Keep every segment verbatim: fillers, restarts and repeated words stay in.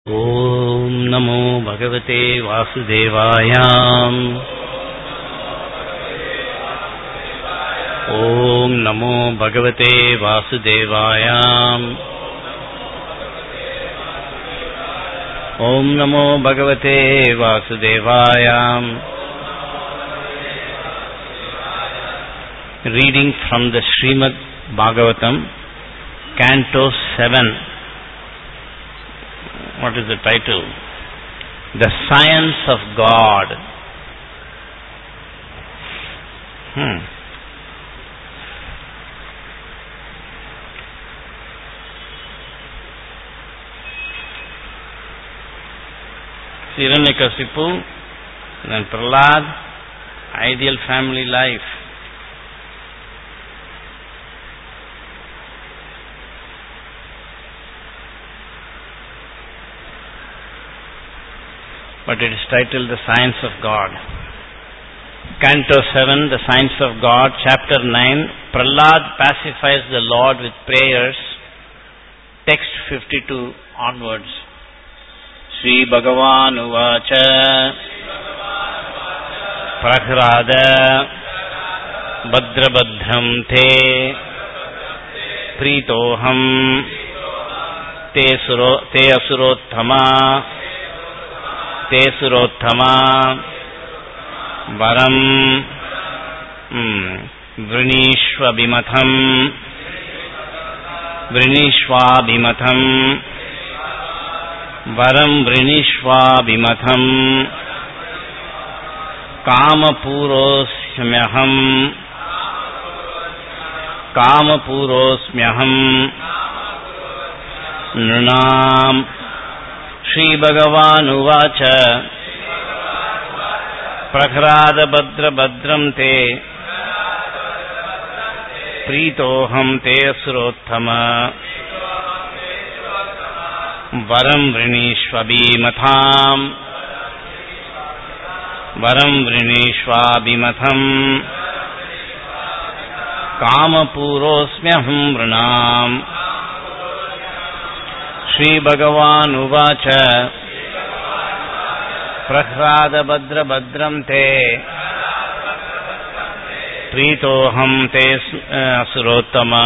ஓம் நமோ பகவதே வாசுதேவாயாம். ஓம் நமோ பகவதே வாசுதேவாயாம். ஓம் நமோ பகவதே வாசுதேவாயாம். Reading from the Srimad Bhagavatam, Canto seven. What is the title? The Science of God. Hmm. Hiranyakasipu and Prahlad, ideal family life. But it is titled The Science of God. Canto seven, The Science of God, Chapter nine, Prahlad pacifies the Lord with prayers, text fifty-two onwards. Sri Bhagavan Uvacha Prahlada Bhadrabhadram Te Pritoham Te Suro Te Asurottama Te Surottama Varam Vrinishva Bimatham Vrinishva Bimatham Varam Vrinishva Bimatham Kama Purosmyaham Kama Purosmyaham Nunam. Shri Bhagavan Uvacha Prahlada Bhadra Bhadram Te Pritoham Te Asurottama Varam Vrinishva Bimatham Varam Vrinishva Bimatham Kama Purosmyaham Vrinam. Shri Bhagavan Uvacha Prahlada Bhadra Bhadram Te Pritoham Te Asurottama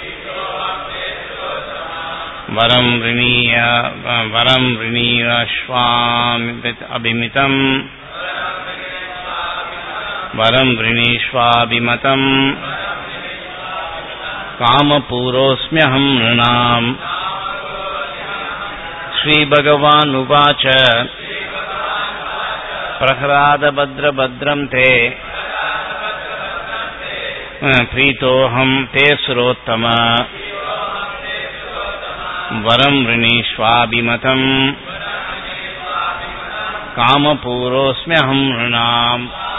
Varam Vriniya Varam Vriniya Shvam Abhimitam Varam Vrinishva Bimatam Kama Purosmyaham Nunam. Shri Bhagavan Uvacha Prahlada Bhadra Bhadram Te Pritoham Te Surottama Varam Vrinishva Bimatam Kama Purosmyaham Nunam.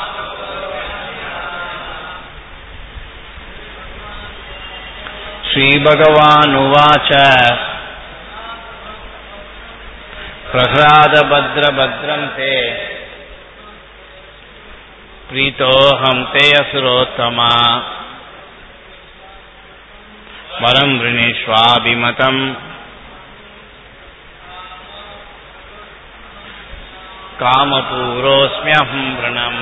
Shri Bhagavan Uvacha Prahlada Bhadra Bhadram Te Pritoham Te Asurottama Varam Vrinishva Bimatam Kama Purosmyaham Vrinam.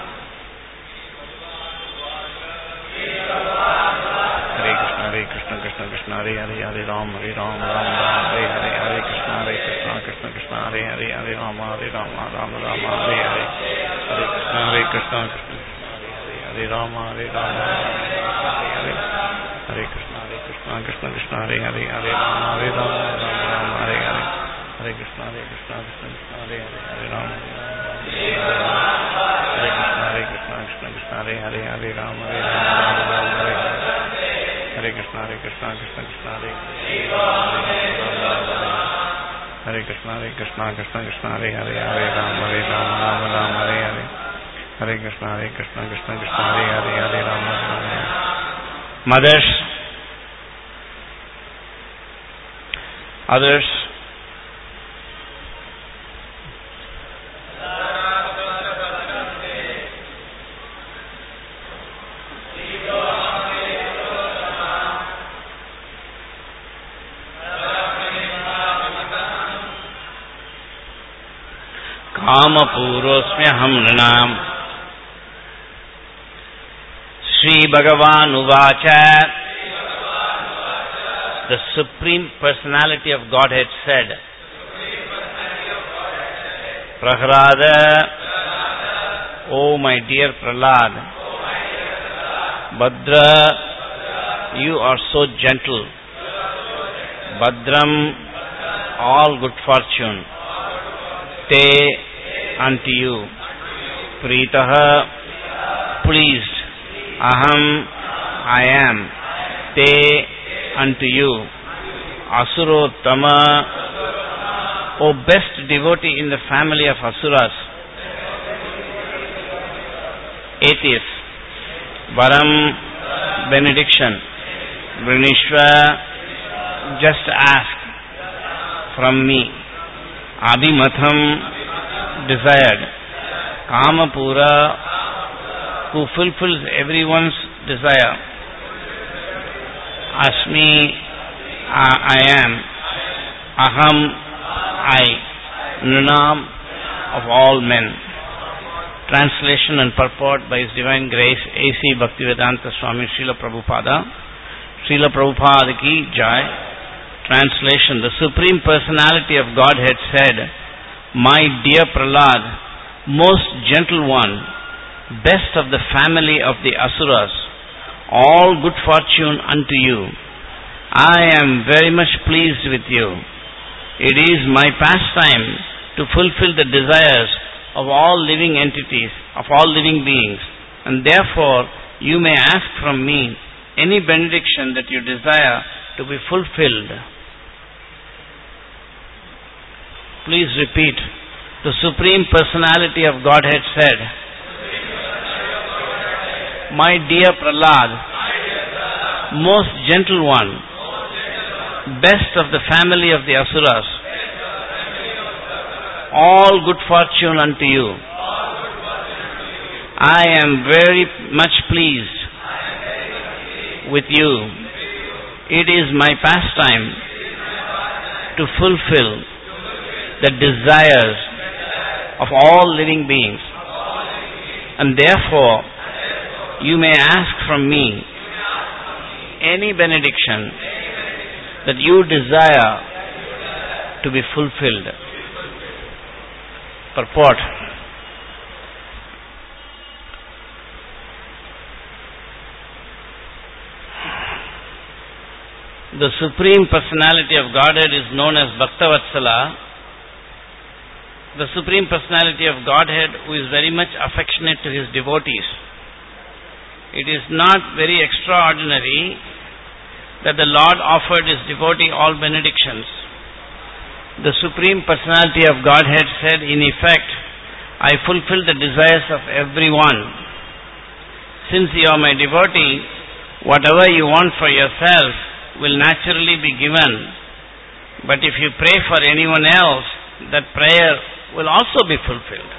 Hare Krishna, Hare Krishna, Krishna Krishna, Hare Hare, Hare Ram, Hare Ram, Ram Ram, Hare Hare, Hare Krishna, Hare Krishna, Krishna Krishna, Hare Hare, Hare Rama, Hare Rama, Rama Rama, Hare Hare, Hare Krishna, Hare Krishna, Krishna Hare Rama, Hare Rama, Hare Hare, Hare Krishna, Hare Krishna, Krishna Krishna, Hare Hare, Hare Rama, Hare Rama, Rama Rama, Hare Hare, Hare Krishna, Hare Krishna, Krishna Krishna, Hare Hare, Hare Rama, Hare Krishna, Hare Krishna, Krishna Krishna, Hare Hare, Hare Rama, Hare Rama, Rama Rama, Hare Hare, Hare Krishna, Hare Krishna, Krishna Krishna, Hare Hare Krishna, Hare Krishna, Krishna Krishna, Hare Hare, Hare Rama, Hare Rama, Rama Rama, Hare Hare, Hare Krishna, Hare Krishna, Krishna Krishna, Hare Hare, Hare Rama, Hare Rama. Mothers, others, कामपूरोऽस्म्यहं नृणाम् Shri-Bhagavan-uvacha. The Supreme Personality of Godhead said, Prahlada, O my dear Prahlad, Bhadra, you are so gentle. Bhadram, all good fortune. Te, unto you. Pritaha, pleased. Aham, I am. Te, unto you. Asurottama, O best devotee in the family of Asuras. Atheists. Varam, benediction. Vrinishva, just ask from me. Adimatham, desired. Kamapura, who fulfills everyone's desire. Asmi, I am. Aham, I. Nunam, of all men. Translation and purport by His Divine Grace A C Bhaktivedanta Swami Srila Prabhupada. Srila Prabhupada ki jai. Translation. The Supreme Personality of Godhead said, My dear Prahlad, most gentle one, best of the family of the Asuras, all good fortune unto you. I am very much pleased with you. It is my pastime to fulfill the desires of all living entities, of all living beings, and therefore you may ask from me any benediction that you desire to be fulfilled. Please repeat. The Supreme Personality of Godhead said, My dear Prahlad, most gentle one, best of the family of the Asuras, all good fortune unto you. I am very much pleased with you. It is my pastime to fulfill the desires of all living beings, and therefore you may ask from me any benediction that you desire to be fulfilled. Purport. The Supreme Personality of Godhead is known as Bhaktavatsala, the Supreme Personality of Godhead who is very much affectionate to His devotees. It is not very extraordinary that the Lord offered His devotee all benedictions. The Supreme Personality of Godhead said, in effect, I fulfill the desires of everyone. Since you are my devotee, whatever you want for yourself will naturally be given. But if you pray for anyone else, that prayer will also be fulfilled.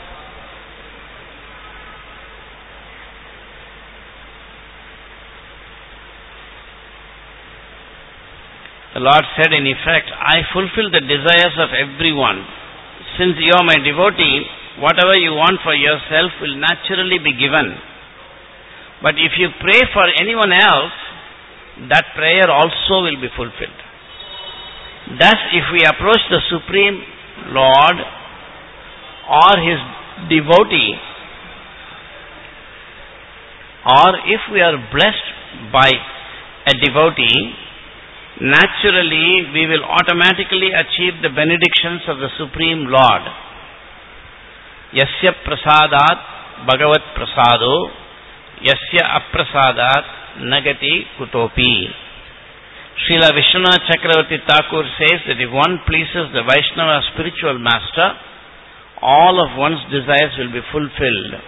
The Lord said, in effect, I fulfill the desires of everyone. Since you are my devotee, whatever you want for yourself will naturally be given. But if you pray for anyone else, that prayer also will be fulfilled. Thus, if we approach the Supreme Lord or His devotee, or if we are blessed by a devotee, naturally we will automatically achieve the benedictions of the Supreme Lord. Yasya prasadat bhagavat prasado, yasya aprasadat nagati kutopi. Srila Vishwanath Chakravarti Thakur says that if one pleases the Vaishnava spiritual master, all of one's desires will be fulfilled.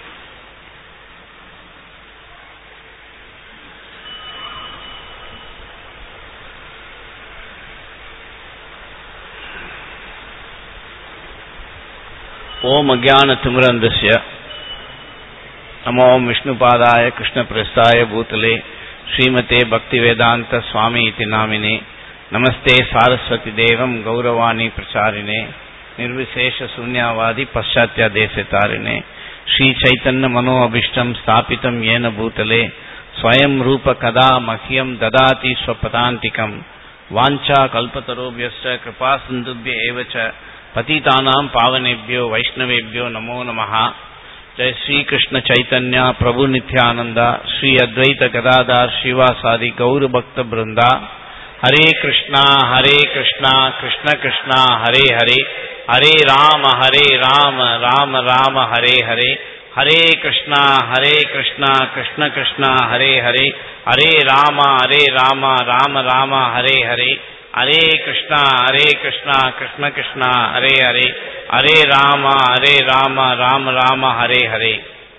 Om Ajnana Timurandasya Namo Vishnupādāya Krishna Prasthāya Bhūtale Srimate Bhaktivedanta Swami iti namine Namaste Saraswati Devam Gauravani Pracharine निर्विशेष शून्यवादी पश्चात्य देशे तारिणे श्री चैतन्य मनो अभिष्टम स्थापितम येन भूतले स्वयं रूप कदा मह्यम ददाति स्वपदान्तिकम वांछा कल्पतरुभ्यश्च कृपा सिन्धुभ्य एव च पतितानां पावनेभ्यो वैष्णवेभ्यो नमो नमः। जय श्री कृष्ण चैतन्य प्रभु नित्यानंद श्री अद्वैत गदाधर श्रीवासादि गौर भक्त वृंदा। हरे कृष्णा हरे कृष्णा कृष्ण कृष्णा हरे हरे हरे राम हरे राम राम राम हरे हरे हरे कृष्णा हरे कृष्णा कृष्ण कृष्णा हरे हरे हरे राम हरे राम राम राम हरे हरे हरे कृष्णा हरे कृष्णा कृष्ण कृष्णा हरे हरे हरे राम हरे Ram Ram Ram Hare Hare.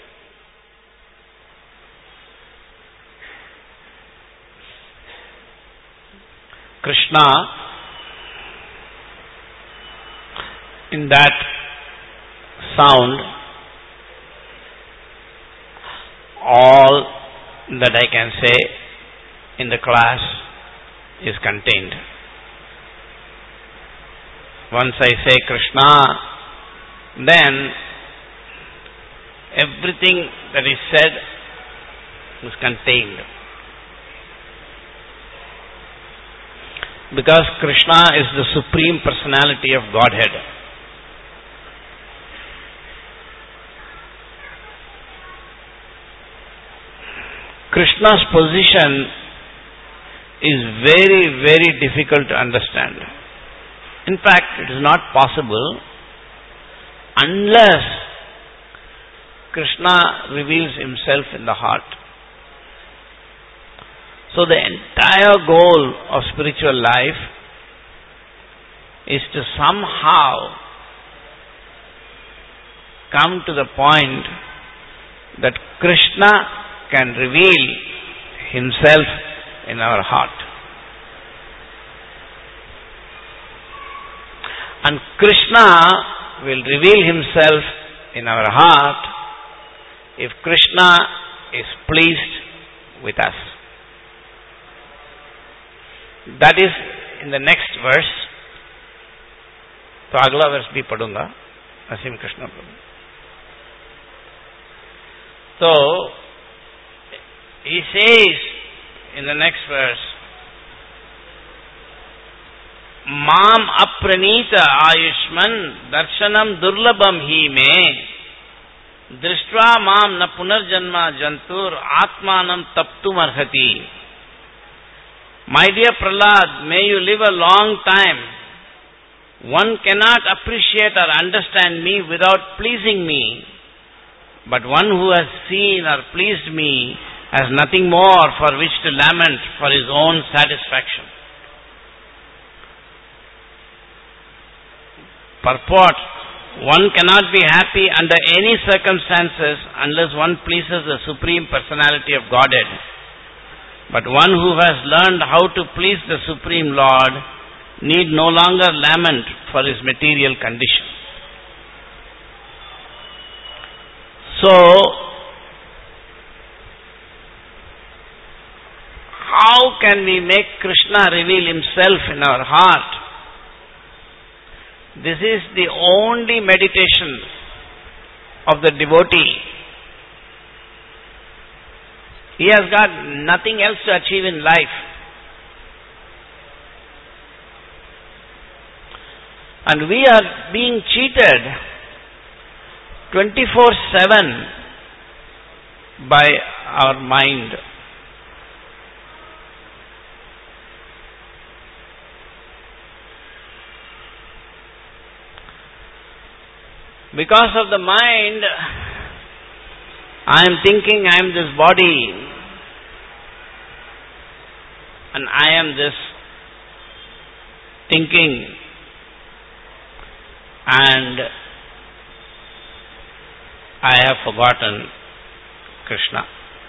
Krishna, in that sound, all that I can say in the class is contained. Once I say Krishna, then everything that is said is contained. Because Krishna is the Supreme Personality of Godhead. Krishna's position is very, very difficult to understand. In fact, it is not possible unless Krishna reveals himself in the heart. So the entire goal of spiritual life is to somehow come to the point that Krishna can reveal himself in our heart. And Krishna will reveal himself in our heart if Krishna is pleased with us. That is in the next verse. तो अगला वर्ष भी पढ़ूंगा असीम कृष्ण प्रभु। So he says in the next verse, माम अप्रणीत आयुष्मन दर्शनम दुर्लभम ही में दृष्ट्वा माम न पुनर्जन्म जंतुर आत्मानं तप्तुम अर्हति। My dear Prahlad, may you live a long time. One cannot appreciate or understand me without pleasing me. But one who has seen or pleased me has nothing more for which to lament for his own satisfaction. Purport: one cannot be happy under any circumstances unless one pleases the Supreme Personality of Godhead. But one who has learned how to please the Supreme Lord need no longer lament for his material condition. So, how can we make Krishna reveal himself in our heart? This is the only meditation of the devotee. He has got nothing else to achieve in life. And we are being cheated twenty-four seven by our mind. Because of the mind, I am thinking I am this body and I am this thinking, and I have forgotten Krishna.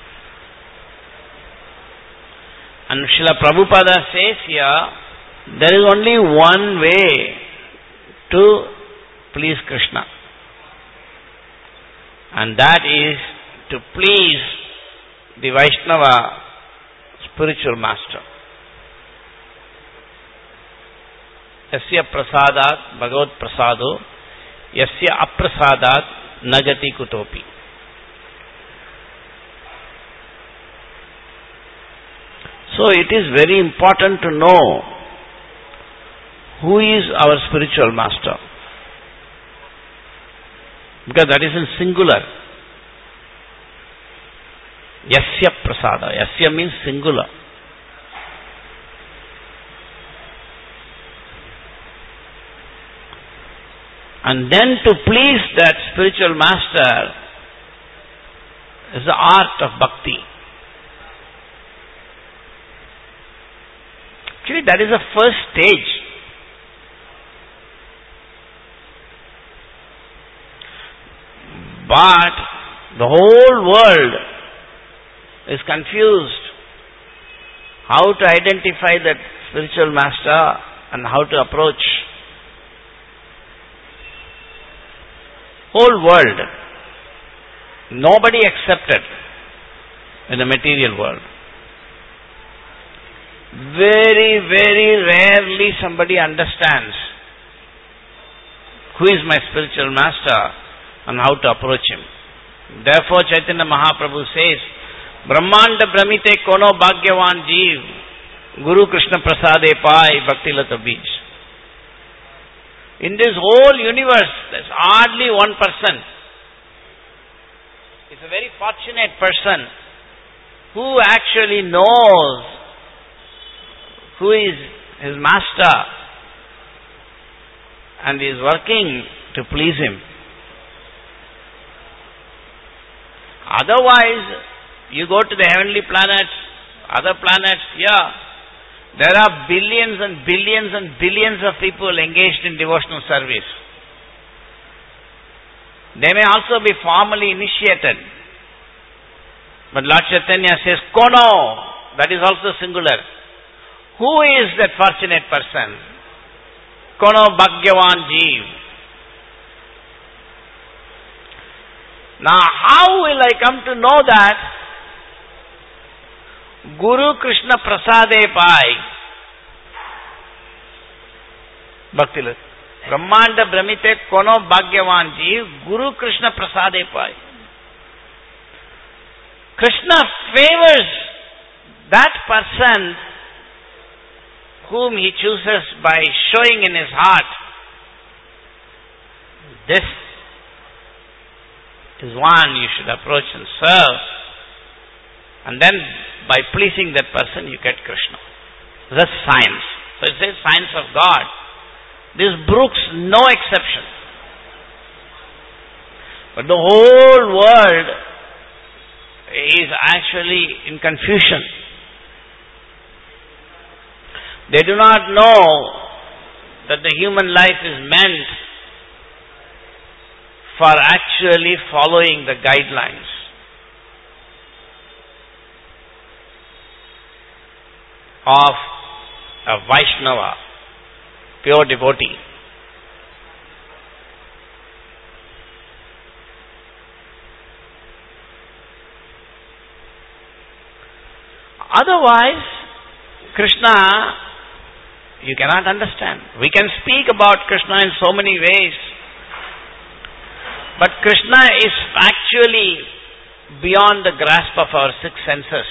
And Srila Prabhupada says here, there is only one way to please Krishna, and that is to please the Vaishnava spiritual master. Yasya prasadat bhagavad prasado yasya aprasadat nagati kutopi. So it is very important to know who is our spiritual master, because that is in singular. Yasya prasada. Yasya means singular. And then to please that spiritual master is the art of bhakti. Actually, that is the first stage. But the whole world is confused how to identify that spiritual master and how to approach. Whole world. Nobody accepted in the material world. Very, very rarely somebody understands who is my spiritual master and how to approach him. Therefore Chaitanya Mahaprabhu says, Brahmanda Brahmite Kono Bhagyavan Jeev Guru Krishna Prasade Pai Bhakti Lata Bij. In this whole universe, there's hardly one person. It's a very fortunate person who actually knows who is his master and is working to please him. Otherwise, you go to the heavenly planets, other planets, yeah, there are billions and billions and billions of people engaged in devotional service. They may also be formally initiated. But Lord Chaitanya says, Kono, that is also singular. Who is that fortunate person? Kono Bhagyavan Jeev. Now, how will I come to know that? Guru Krishna Prasade Pai. Bhaktilat. Brahmanda Brahmite Kono Bhagyavan Jeev Guru Krishna Prasade Pai. Krishna favors that person whom he chooses by showing in his heart. This is one you should approach and serve. And then by pleasing that person you get Krishna. That's science. So it says science of God. This brooks no exception. But the whole world is actually in confusion. They do not know that the human life is meant for actually following the guidelines of a Vaishnava, pure devotee. Otherwise, Krishna, you cannot understand. We can speak about Krishna in so many ways, but Krishna is actually beyond the grasp of our six senses.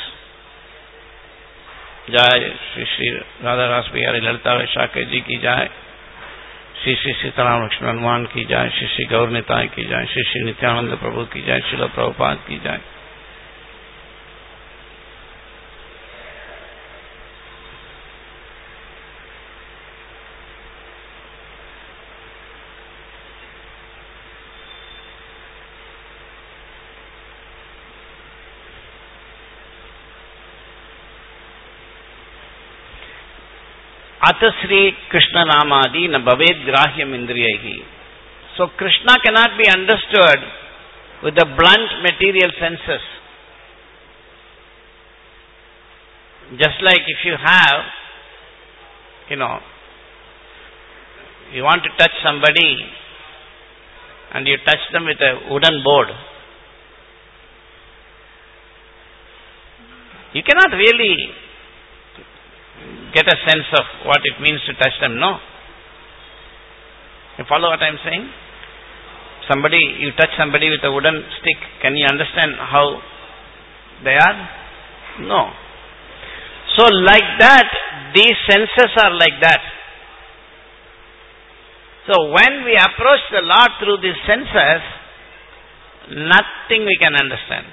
Jai Shri Shri Radha Ras Bihari Lalita Vaishakhi Ji ki Jai, Shri Shri Sitaram Lakshman Hanuman ki Jai, Shri Shri Gaur Nitai ki Jai, Shri Shri Nityananda Prabhu ki Jai, Srila Prabhupada ki Jai. Atasri Krishna Namadi na bhaved grahyam indriyahi. So Krishna cannot be understood with the blunt material senses. Just like if you have, you know, you want to touch somebody and you touch them with a wooden board, you cannot really get a sense of what it means to touch them, no. You follow what I am saying? Somebody, you touch somebody with a wooden stick, can you understand how they are? No. So like that, these senses are like that. So when we approach the Lord through these senses, nothing we can understand.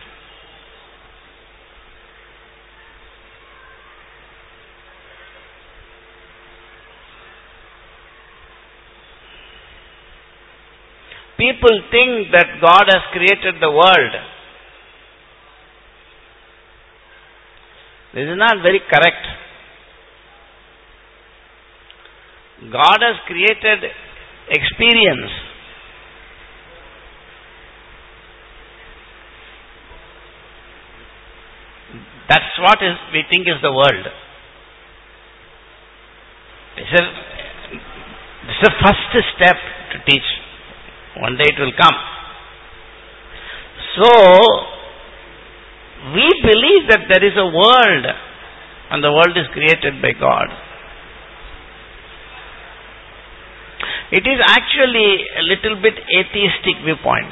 People think that God has created the world. This is not very correct. God has created experience. That's what is we think is the world. This is, this is the first step to teach. One day it will come. So, we believe that there is a world and the world is created by God. It is actually a little bit atheistic viewpoint.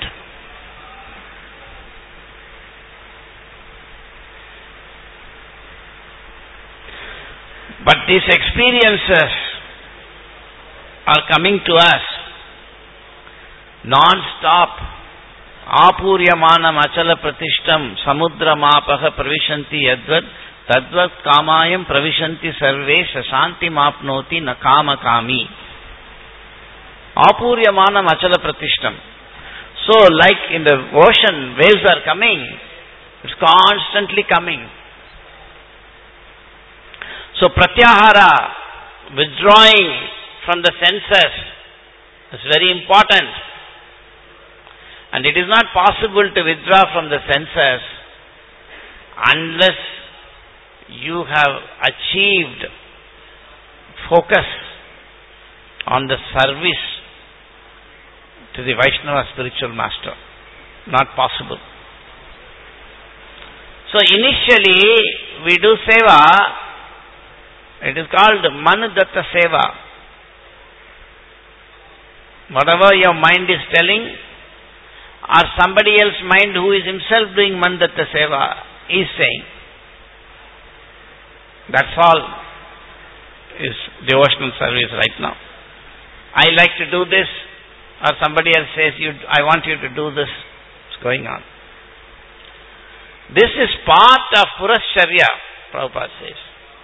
But these experiences are coming to us non-stop. Apuryamanam achala pratishtam samudramapah pravishanti yadvat tadvat kamayam pravishanti sarve sasanti mapnoti nakama kami. Apuryamanam achala pratishtam. So like in the ocean, waves are coming. It's constantly coming. So pratyahara, withdrawing from the senses, is very important. And it is not possible to withdraw from the senses unless you have achieved focus on the service to the Vaishnava spiritual master. Not possible. So initially we do seva. It is called Manadatta Seva. Whatever your mind is telling, or somebody else's mind who is himself doing Manadatta Seva is saying. That's all is devotional service right now. I like to do this, or somebody else says, "You, I want you to do this." It's going on. This is part of Purasharya, Prabhupada says.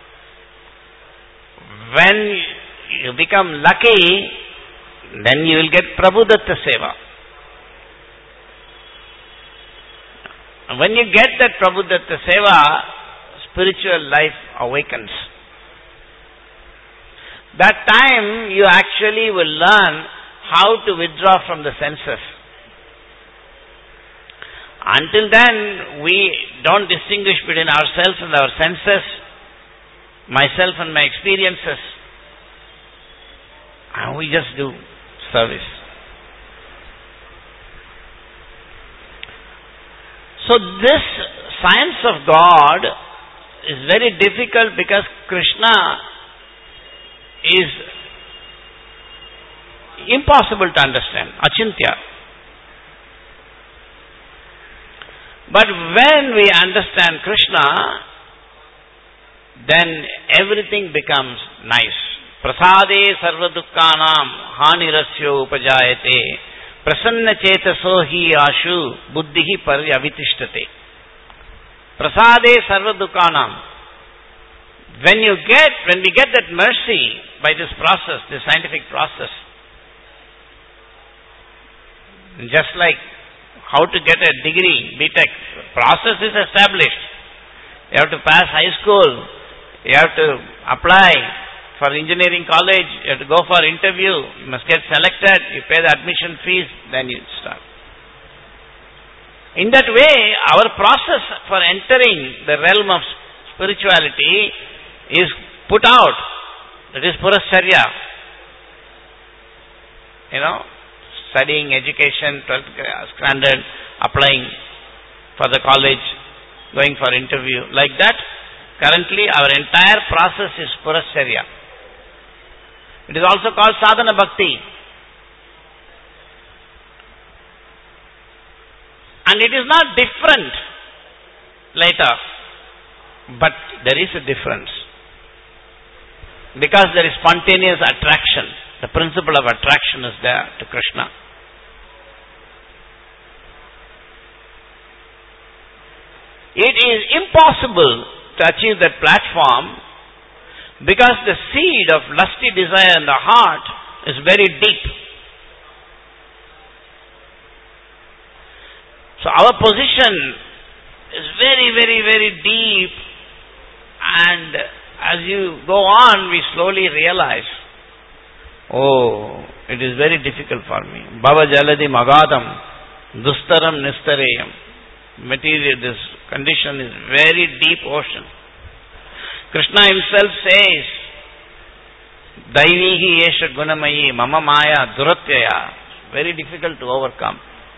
When you become lucky, then you will get Prabhudatta Seva. When you get that Prabhudatta Seva, spiritual life awakens. That time you actually will learn how to withdraw from the senses. Until then, we don't distinguish between ourselves and our senses, myself and my experiences. And we just do service. So this science of God is very difficult because Krishna is impossible to understand, achintya. But when we understand Krishna, then everything becomes nice. Prasade sarva dukkhanam hanirasyo upajayate prasanna chetaso hi ashu buddhihi paryavitishtate. Prasade sarva dukkhanam. When you get, when we get that mercy by this process, this scientific process, just like how to get a degree, B Tech, process is established. You have to pass high school, you have to apply for engineering college, you have to go for interview, you must get selected, you pay the admission fees, then you start. In that way, our process for entering the realm of spirituality is put out. That is Purasharya. You know, studying, education, twelfth standard, applying for the college, going for interview. Like that, currently our entire process is Purasharya. It is also called Sadhana Bhakti. And it is not different later. But there is a difference. Because there is spontaneous attraction. The principle of attraction is there to Krishna. It is impossible to achieve that platform because the seed of lusty desire in the heart is very deep. So our position is very, very, very deep, and as you go on, we slowly realize, oh, it is very difficult for me. Bhava jaladi magadam, dustaram nistareyam. Material, this condition is very deep ocean. Krishna himself says, Daivihi yesha gunamayi mama maya duratyaya. Very difficult to overcome.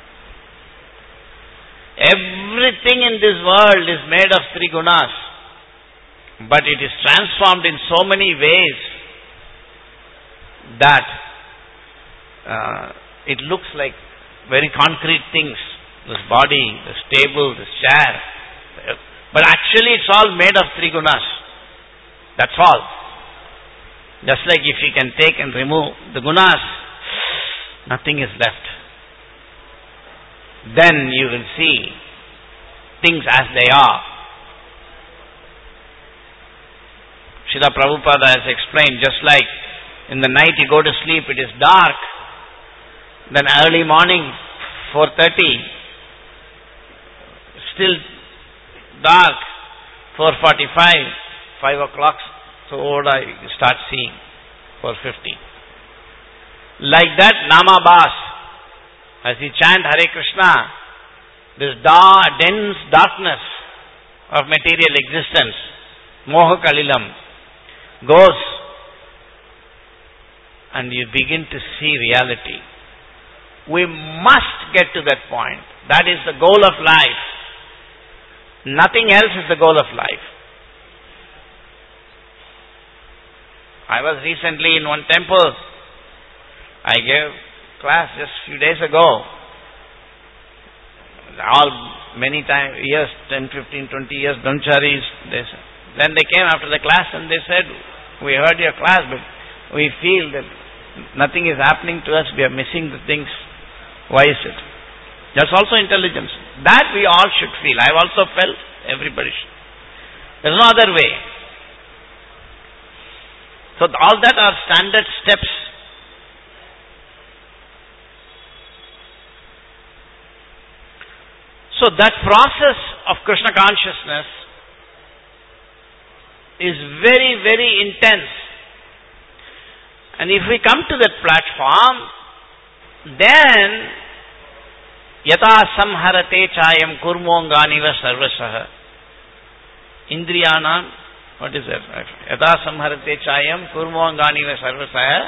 Everything in this world is made of three gunas, but it is transformed in so many ways that uh, it looks like very concrete things. This body, this table, this chair. But actually it's all made of three gunas. That's all. Just like if you can take and remove the gunas, nothing is left. Then you will see things as they are. Srila Prabhupada has explained, just like in the night you go to sleep, it is dark. Then early morning, four thirty, still dark, four forty-five, five o'clock, so old I start seeing, four fifty. Like that, Nama Bas, as he chant Hare Krishna, this da- dense darkness of material existence, Moha Kalilam, goes, and you begin to see reality. We must get to that point. That is the goal of life. Nothing else is the goal of life. I was recently in one temple. I gave class just a few days ago. All many times, years, ten, fifteen, twenty years, brahmacharis. They said. Then they came after the class and they said, we heard your class, but we feel that nothing is happening to us. We are missing the things. Why is it? That's also intelligence. That we all should feel. I have also felt. Everybody should. There is no other way. So all that are standard steps. So that process of Krishna consciousness is very, very intense. And if we come to that platform, then Yata samharate chayam kurmonganiva sarvasaha. Indriyanam, what is that? Yata samharate chayam kurmonganiva sarvasaha.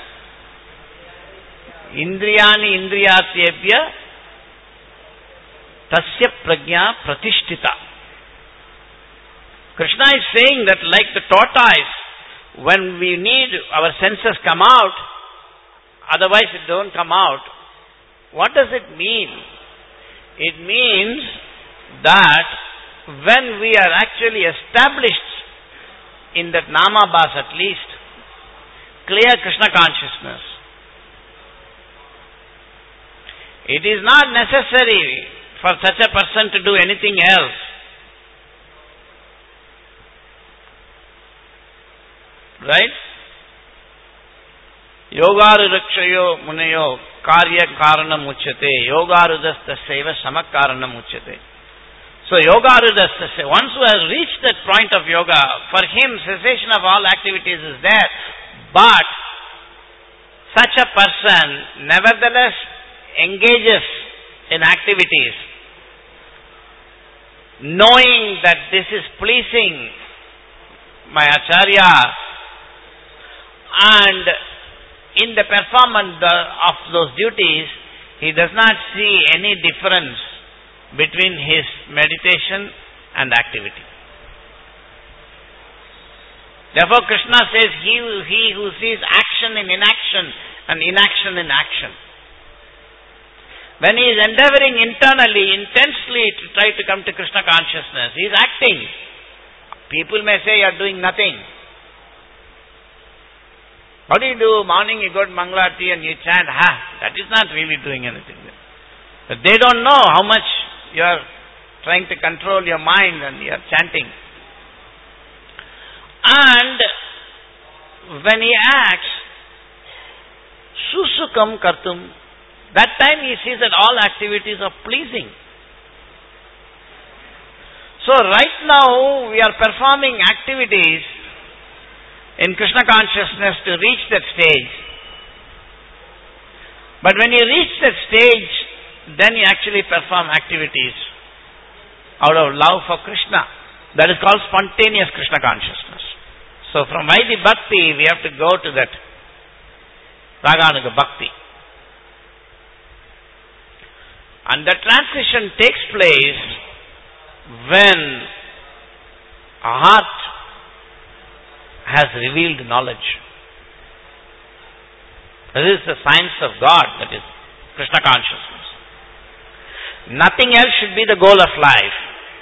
Indriyani indriyatyebhya tasya prajna pratishtita. Krishna is saying that like the tortoise, when we need our senses come out, otherwise it don't come out. What does it mean? It means that when we are actually established in that Nama Bas at least, clear Krishna consciousness, it is not necessary for such a person to do anything else. Right? Yogarurakshayo munayo karya karanam uchyate. Yogarudastaseva samakaranam uchyate. So yogarudastaseva, once who has reached that point of yoga, for him cessation of all activities is there. But such a person nevertheless engages in activities, knowing that this is pleasing my Acharya, and in the performance of those duties, he does not see any difference between his meditation and activity. Therefore Krishna says, he, he who sees action in inaction and inaction in action. when he is endeavoring internally, intensely to try to come to Krishna consciousness, he is acting. People may say you are doing nothing. What do you do? Morning you go to Mangalarti and you chant, ha, that is not really doing anything. But they don't know how much you are trying to control your mind and you are chanting. And when he acts, susukam kartum, that time he sees that all activities are pleasing. So right now we are performing activities in Krishna consciousness to reach that stage. But when you reach that stage, then you actually perform activities out of love for Krishna. That is called spontaneous Krishna consciousness. So from Vaidhi Bhakti, we have to go to that Raganuga Bhakti. And the transition takes place when a heart has revealed knowledge. This is the science of God, that is Krishna consciousness. Nothing else should be the goal of life.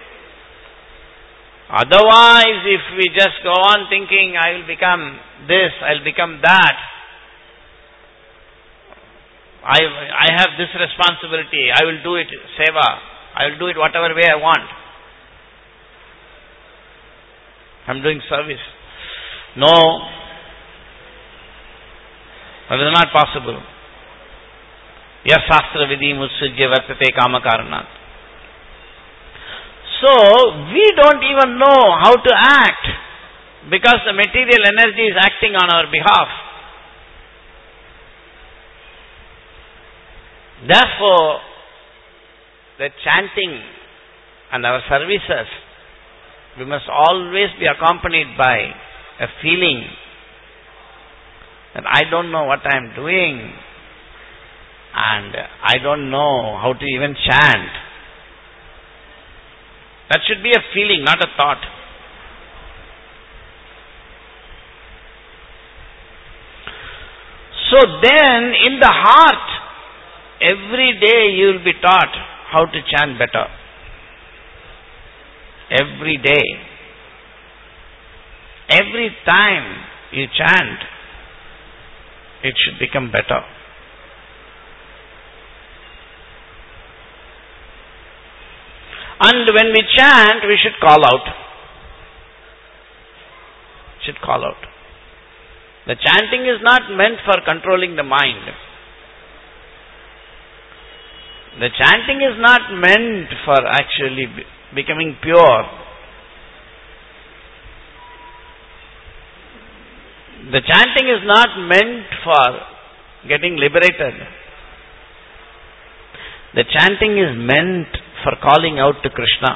Otherwise, if we just go on thinking, I will become this, I will become that, I, I have this responsibility, I will do it, seva, I will do it whatever way I want. I am doing service. No, that is not possible. Yas sastra vidhi mutsujya vartate kama karanat. So, we don't even know how to act because the material energy is acting on our behalf. Therefore, the chanting and our services, we must always be accompanied by a feeling that I don't know what I am doing and I don't know how to even chant. That should be a feeling, not a thought. So then, in the heart, every day you will be taught how to chant better. Every day. Every time you chant, it should become better. And when we chant, we should call out. Should call out. The chanting is not meant for controlling the mind. The chanting is not meant for actually becoming pure. The chanting is not meant for getting liberated. The chanting is meant for calling out to Krishna.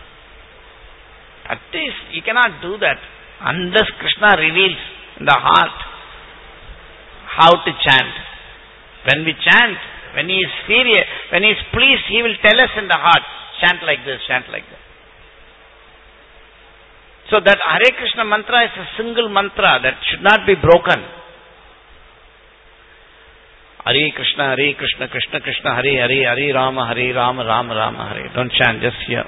At least you cannot do that unless Krishna reveals in the heart how to chant. When we chant, when he is furious, when he is pleased, he will tell us in the heart, chant like this, chant like that. So that Hare Krishna mantra is a single mantra that should not be broken. Hare Krishna, Hare Krishna, Krishna Krishna, Hare Hare, Hare Rama, Hare Rama, Rama Rama, Hare. Don't chant, just hear.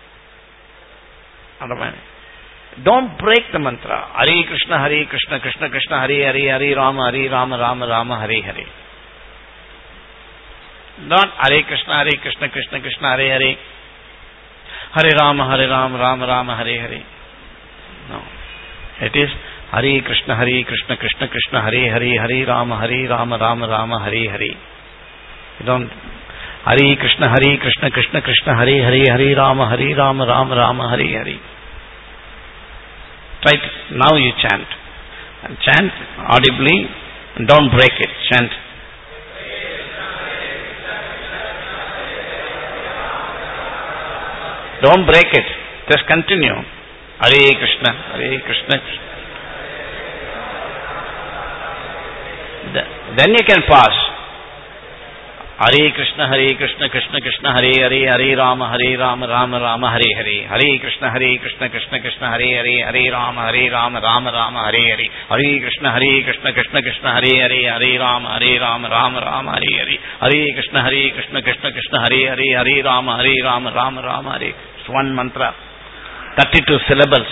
Don't break the mantra. Hare Krishna, Hare Krishna, Krishna Krishna, Hare Hare, Hare Rama, Hare Rama, Rama Rama, Hare Hare. Not Hare Krishna, Hare Krishna, Krishna Krishna, Hare Hare, Hare Rama, Hare Rama, Rama Rama, Hare Hare. No. It is Hare Krishna, Hare Krishna, Krishna Krishna, Hare Hare, Hare Rama, Hare Rama, Rama Rama, Hare Hare. You don't. Hare Krishna, Hare Krishna, Krishna Krishna, Hare Hare, Hare Rama, Hare Rama, Rama Rama, Hare Hare. Try to, now you chant. And chant audibly, and don't break it. Chant. Don't break it. Just continue. Hare Krishna, Hare Krishna. Then you can pause. Hare Krishna, Hare Krishna, Krishna Krishna, Hare Hare, Hare Rama, Hare Rama, Rama Rama, Hare Hare. Hare Krishna, Hare Krishna, Krishna Krishna, Hare Hare, Hare Rama, Hare Rama, Rama Rama, Hare Hare. Hare Krishna, Hare Krishna, Krishna Krishna, Hare Hare, Hare Rama, Hare Rama, Rama Rama, Hare Hare. Hare Krishna, Hare Krishna, Krishna Krishna, Hare Hare, Hare Rama, Hare Rama, Rama Rama, Hare. It's one mantra, thirty-two syllables.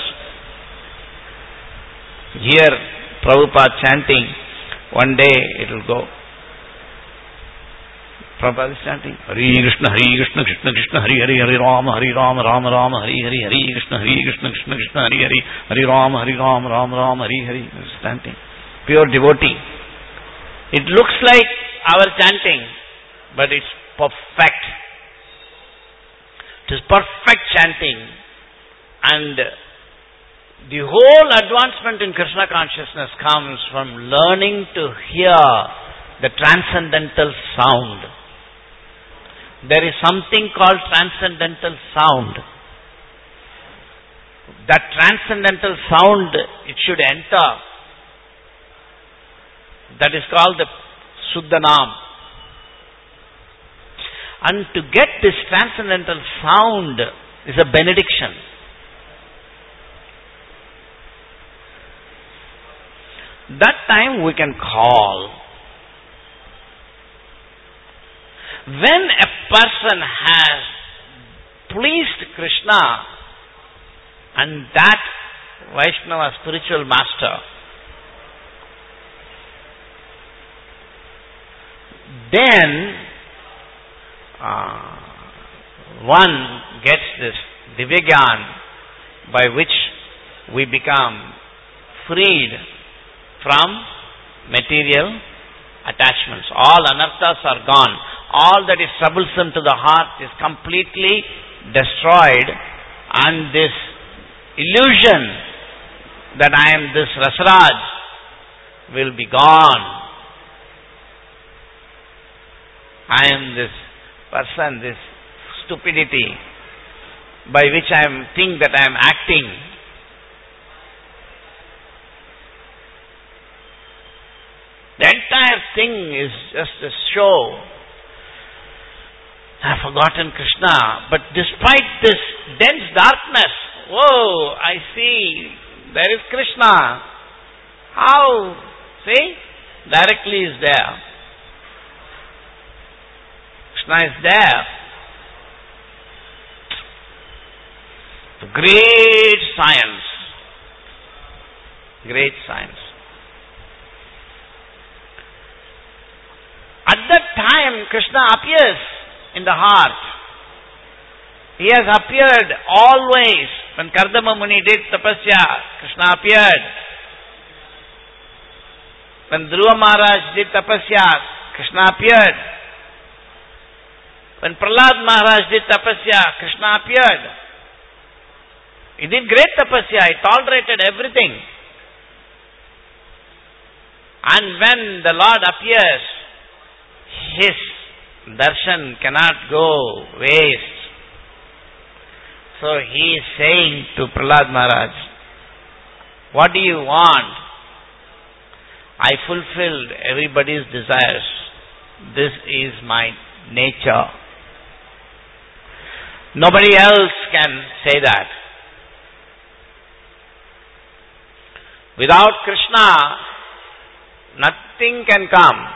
Here, Prabhupada chanting, one day it will go. Prabhupada is chanting, Hare Krishna, Hare Krishna, Krishna Krishna, Hare Hare, Hare Rama, Hare Rama, Rama Rama, Hare Hare, Hare Krishna, Hare Krishna, Krishna Krishna, Hare Hare, Hare Rama, Hare Rama, Rama Rama, Hare Hare. He is chanting. Pure devotee. It looks like our chanting, but it's perfect. It is perfect chanting. And the whole advancement in Krishna consciousness comes from learning to hear the transcendental sound. There is something called transcendental sound. That transcendental sound, it should enter. That is called the Suddhanam. And to get this transcendental sound is a benediction. That time we can call. When a person has pleased Krishna and that Vaishnava spiritual master, then uh, one gets this Divya-gyan by which we become freed from material attachments. All anarthas are gone. All that is troublesome to the heart is completely destroyed, and this illusion that I am this Rasaraj will be gone. I am this person, this stupidity by which I am think that I am acting. The entire thing is just a show. I have forgotten Krishna, but despite this dense darkness, whoa, I see there is Krishna. How? See? Directly is there. Krishna is there. The great science. Great science. At that time, Krishna appears in the heart. He has appeared always. When Kardama Muni did tapasya, Krishna appeared. When Dhruva Maharaj did tapasya, Krishna appeared. When Prahlad Maharaj did tapasya, Krishna appeared. He did great tapasya, he tolerated everything. And when the Lord appears, his darshan cannot go waste. So he is saying to Prahlad Maharaj, what do you want? I fulfilled everybody's desires. This is my nature. Nobody else can say that. Without Krishna, nothing can come.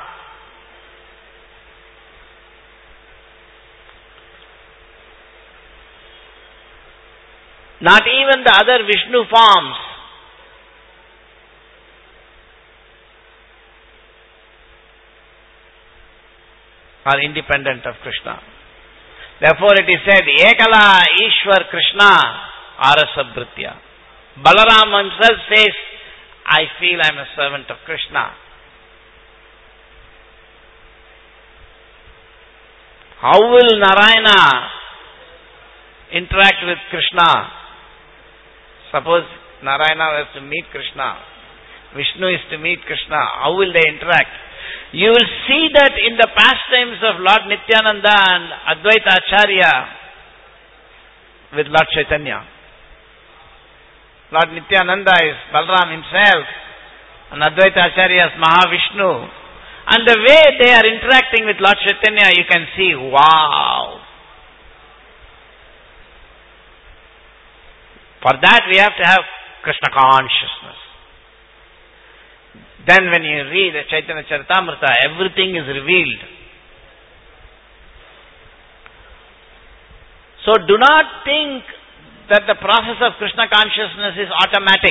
Not even the other Vishnu forms. Are independent of Krishna. Therefore it is said, Ekala Ishwar Krishna Arasabhritya. Balaram himself says, I feel I am a servant of Krishna. How will Narayana interact with Krishna? Suppose Narayana was to meet Krishna, Vishnu is to meet Krishna, how will they interact? You will see that in the pastimes of Lord Nityananda and Advaita Acharya with Lord Chaitanya. Lord Nityananda is Balram himself and Advaita Acharya is Mahavishnu, And the way they are interacting with Lord Chaitanya, you can see, wow. For that we have to have Krishna consciousness. Then when you read the Chaitanya Charitamrita, everything is revealed. So do not think that the process of Krishna consciousness is automatic.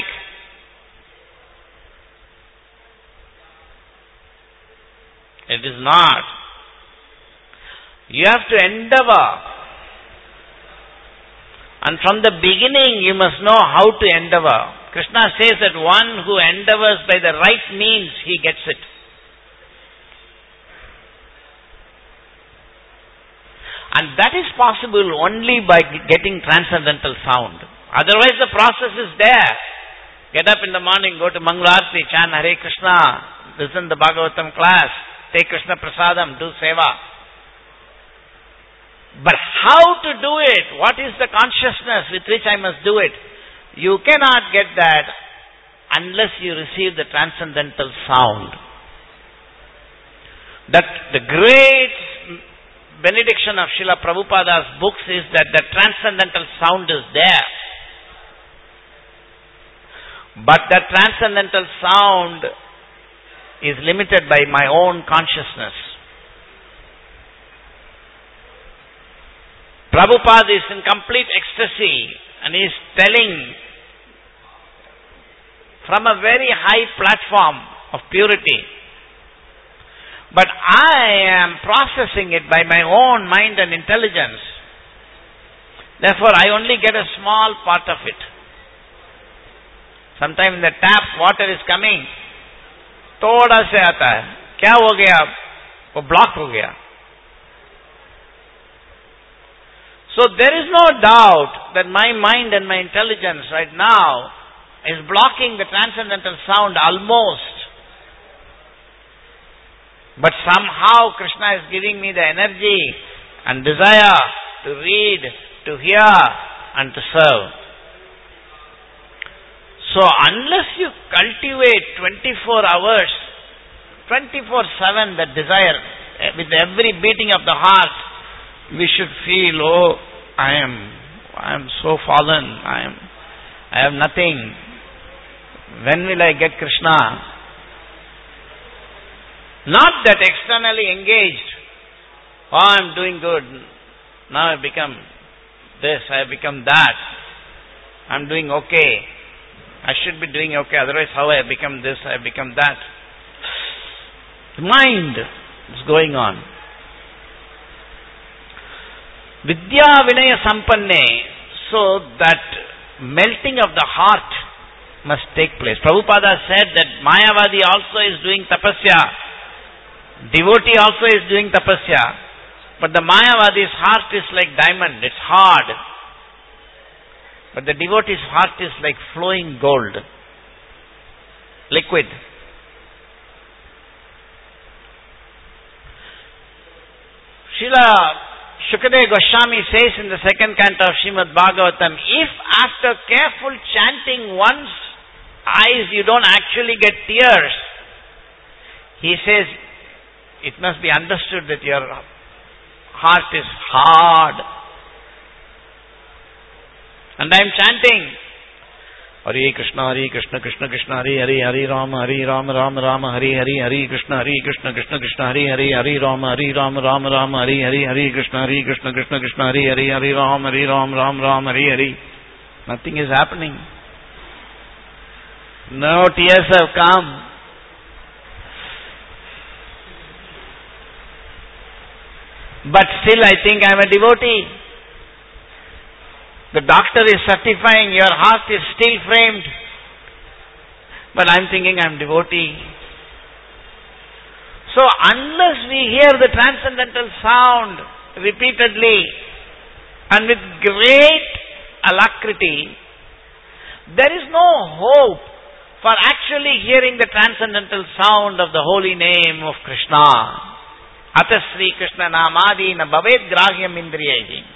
It is not. You have to endeavor. And from the beginning you must know how to endeavor. Krishna says that one who endeavors by the right means, he gets it. And that is possible only by getting transcendental sound. Otherwise the process is there. Get up in the morning, go to Mangalarti, chant Hare Krishna, listen to the Bhagavatam class, take Krishna Prasadam, do Seva. But how to do it? What is the consciousness with which I must do it? You cannot get that unless you receive the transcendental sound. That the great benediction of Srila Prabhupada's books is that the transcendental sound is there. But that transcendental sound is limited by my own consciousness. Prabhupada is in complete ecstasy and he is telling from a very high platform of purity. But I am processing it by my own mind and intelligence. Therefore, I only get a small part of it. Sometimes the tap water is coming, थोड़ा से आता है, क्या हो गया? वो block हो गया. So there is no doubt that my mind and my intelligence right now is blocking the transcendental sound almost. But somehow Krishna is giving me the energy and desire to read, to hear and to serve. So unless you cultivate twenty-four hours, twenty-four seven that desire, with every beating of the heart, we should feel, oh, I am, I am so fallen, I am, I have nothing. When will I get Krishna? Not that externally engaged. Oh, I am doing good. Now I become this, I have become that. I am doing okay. I should be doing okay, otherwise how I have become this, I have become that. The mind is going on. Vidya Vinaya Sampanne, so that melting of the heart must take place. Prabhupada said that Mayavadi also is doing tapasya, devotee also is doing tapasya, but the Mayavadi's heart is like diamond, it's hard. But the devotee's heart is like flowing gold, liquid. Srila Shukadeva Goswami says in the second canto of Srimad Bhagavatam, if after careful chanting one's eyes you don't actually get tears, he says it must be understood that your heart is hard. And I am chanting Hare Krishna, Hare Krishna, Krishna Krishna, Hare Hare, Hare Rama, Hare Rama, Rama Rama, Hare Hare, Hare Krishna, Hare Krishna, Krishna Krishna, Hare Hare, Hare Rama, Hare Rama, Rama Rama, Hare Hare, Hare Krishna, Hare Krishna, Krishna Krishna, Hare Hare, Hare Rama, Hare Rama, Rama Rama, Hare Hare. Nothing is happening. No tears have come. But still I think I am a devotee. The doctor is certifying your heart is still framed. But I am thinking I am devotee. So unless we hear the transcendental sound repeatedly and with great alacrity, there is no hope for actually hearing the transcendental sound of the holy name of Krishna. Ata Sri Krishna Namadi na bhavet grahyam indriyahi.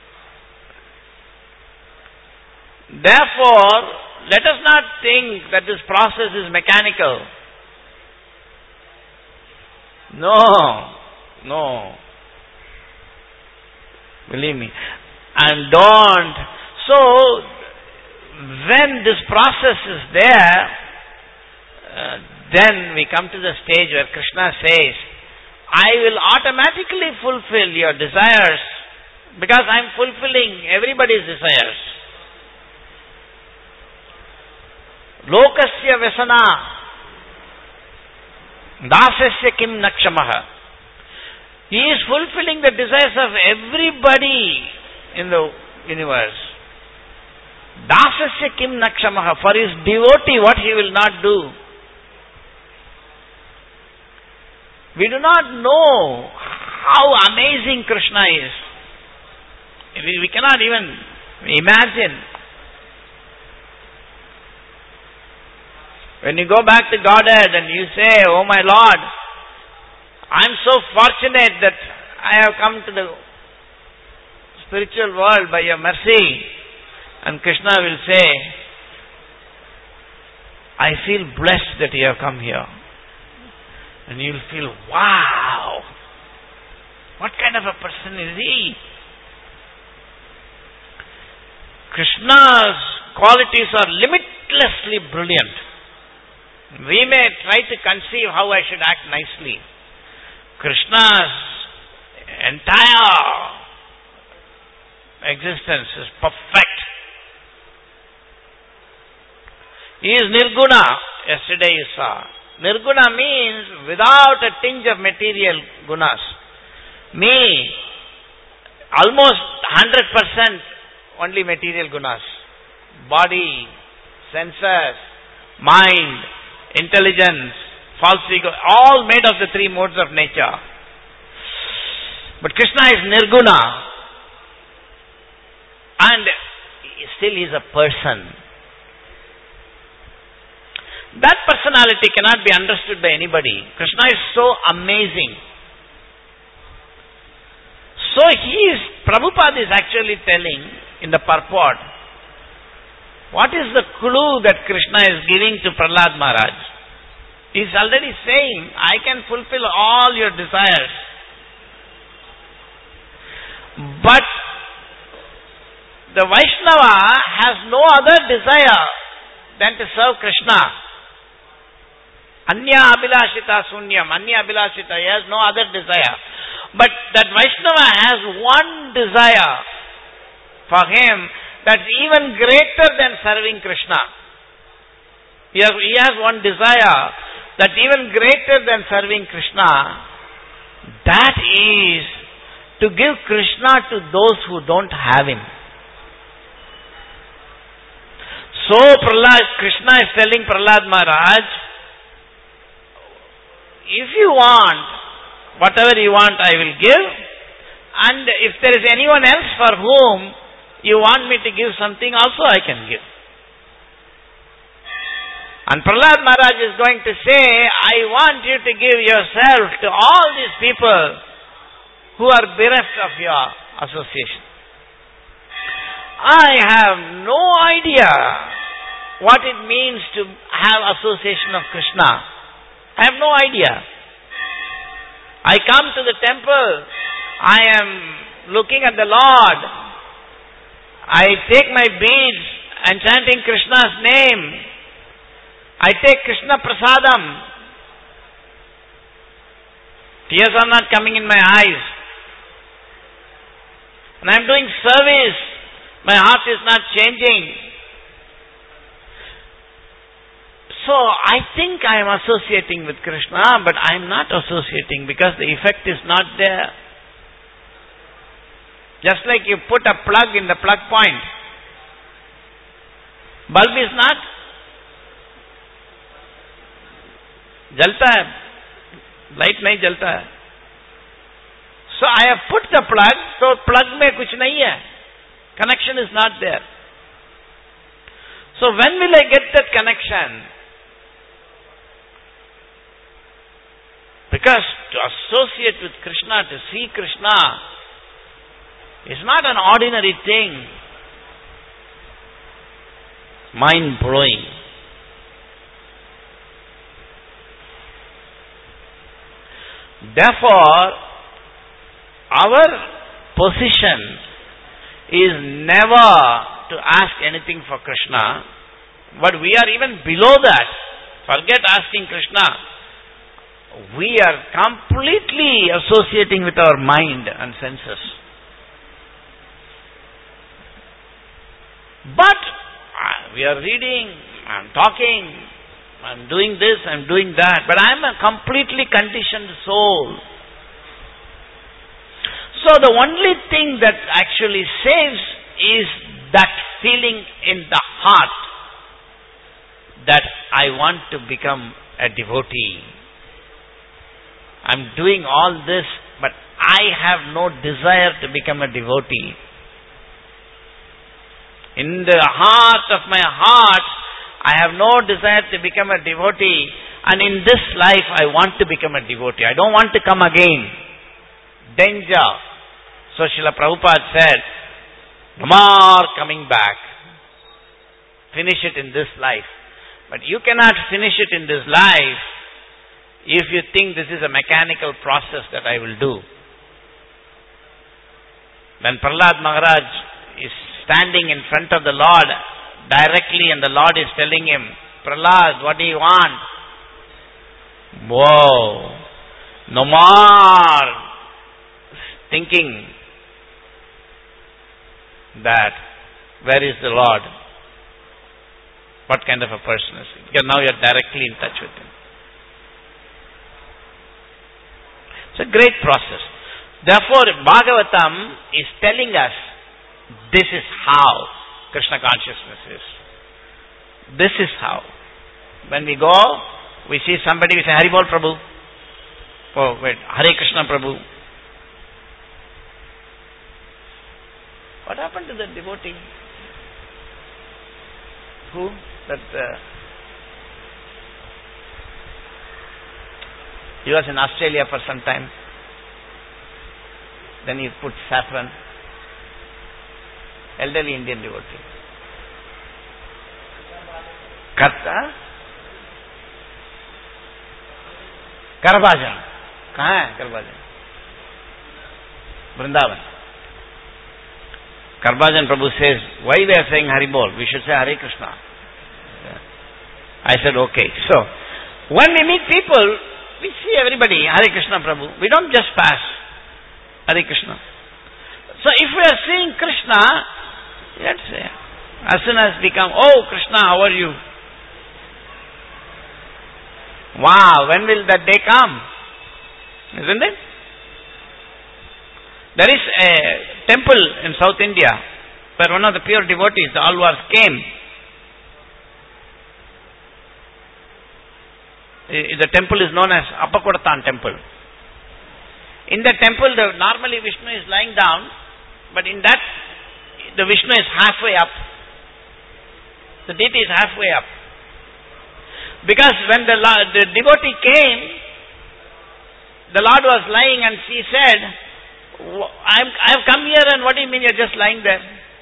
Therefore, let us not think that this process is mechanical. No, no. Believe me. And don't. So, when this process is there, uh, then we come to the stage where Krishna says, I will automatically fulfill your desires because I am fulfilling everybody's desires. Lokasya vesana dasasya kim nakshamaha. He is fulfilling the desires of everybody in the universe. Dasasya kim nakshamaha. For his devotee, what he will not do. We do not know how amazing Krishna is. We, we cannot even imagine. When you go back to Godhead and you say, Oh my Lord, I am so fortunate that I have come to the spiritual world by your mercy. And Krishna will say, I feel blessed that you have come here. And you will feel, wow, what kind of a person is he? Krishna's qualities are limitlessly brilliant. We may try to conceive how I should act nicely. Krishna's entire existence is perfect. He is Nirguna. Yesterday you saw. Nirguna means without a tinge of material gunas. Me, almost one hundred percent only material gunas. Body, senses, mind, intelligence, false ego, all made of the three modes of nature. But Krishna is Nirguna. And still he is a person. That personality cannot be understood by anybody. Krishna is so amazing. So he is, Prabhupada is actually telling in the purport, what is the clue that Krishna is giving to Prahlad Maharaj? He is already saying, I can fulfill all your desires. But the Vaishnava has no other desire than to serve Krishna. Anya abhilashita sunyam. Anya abhilashita. He has no other desire. But that Vaishnava has one desire for him that's even greater than serving Krishna. He has, he has one desire that's even greater than serving Krishna. That is to give Krishna to those who don't have him. So Prahlad, Krishna is telling Prahlad Maharaj, if you want, whatever you want I will give, and if there is anyone else for whom you want me to give something, also I can give. And Prahlad Maharaj is going to say, I want you to give yourself to all these people who are bereft of your association. I have no idea what it means to have association of Krishna. I have no idea. I come to the temple. I am looking at the Lord. I take my beads and chanting Krishna's name. I take Krishna Prasadam. Tears are not coming in my eyes. And I am doing service. My heart is not changing. So I think I am associating with Krishna, but I am not associating because the effect is not there. Just like you put a plug in the plug point. Bulb is not. Jalta hai. Light nahi jalta hai. So I have put the plug, so plug mein kuch nahi hai. Connection is not there. So when will I get that connection? Because to associate with Krishna, to see Krishna, is not an ordinary thing. Mind-blowing. Therefore, our position is never to ask anything for Krishna, but we are even below that. Forget asking Krishna. We are completely associating with our mind and senses. But uh, we are reading, I'm talking, I'm doing this, I'm doing that, but I am a completely conditioned soul. So the only thing that actually saves is that feeling in the heart that I want to become a devotee. I'm doing all this, but I have no desire to become a devotee. In the heart of my heart, I have no desire to become a devotee, and in this life I want to become a devotee. I don't want to come again. Danger. So Srila Prabhupada said, no more coming back. Finish it in this life. But you cannot finish it in this life if you think this is a mechanical process that I will do. When Prahlad Maharaj is standing in front of the Lord directly and the Lord is telling him, Prahlad, what do you want? Whoa! No more thinking that where is the Lord? What kind of a person is he? Because now you are directly in touch with him. It's a great process. Therefore, Bhagavatam is telling us this is how Krishna consciousness is. This is how. When we go, we see somebody, we say, Hari Bol Prabhu. Oh, wait, Hare Krishna Prabhu. What happened to the devotee? Who? That uh, he was in Australia for some time. Then he put saffron. Elderly Indian devotee. Karta? Karabhajan. कहाँ है Karabhajan? Vrindavan. Karabhajan Prabhu says, why we are saying Hari Bol? We should say Hare Krishna. Yeah. I said, okay. So, when we meet people, we see everybody, Hare Krishna Prabhu. We don't just pass Hare Krishna. So, if we are seeing Krishna, let's say, as soon as we come, oh Krishna, how are you? Wow, when will that day come? Isn't it? There is a temple in South India where one of the pure devotees, the Alvars, came. The temple is known as Appakodatan temple. In the temple, the, normally Vishnu is lying down, but in that, the Vishnu is halfway up. The deity is halfway up. Because when the, the devotee came, the Lord was lying and she said, I'm, I have come here and what do you mean you're just lying there?